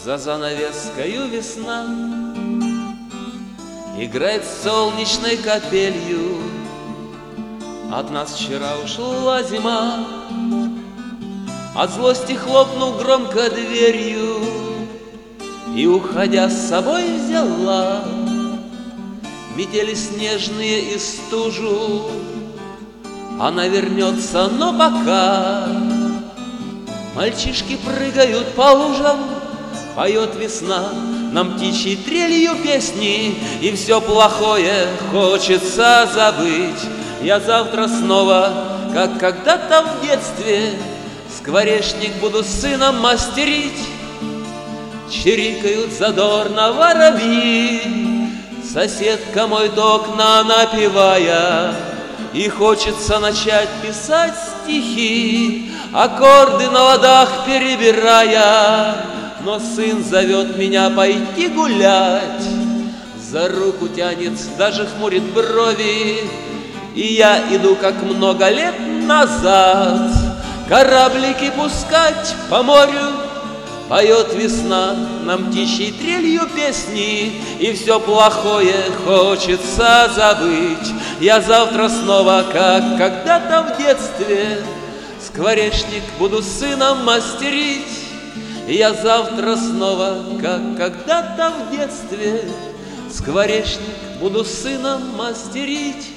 За занавескою весна играет солнечной капелью. От нас вчера ушла зима, от злости хлопнув громко дверью, и, уходя с собой, взяла метели снежные и стужу. Она вернется, но пока мальчишки прыгают по лужам, поет весна нам птичьей трелью песни, и все плохое хочется забыть. Я завтра снова, как когда-то в детстве, скворечник буду с сыном мастерить. Чирикают задорно воробьи, соседка моет окна, напевая, и хочется начать писать стихи, аккорды на ладах перебирая. Но сын зовет меня пойти гулять, за руку тянет, даже хмурит брови, и я иду, как много лет назад, кораблики пускать по морю. Поет весна нам птичьей трелью песни, и все плохое хочется забыть. Я завтра снова, как когда-то в детстве, скворечник буду с сыном мастерить. Я завтра снова, как когда-то в детстве, скворечник буду с сыном мастерить.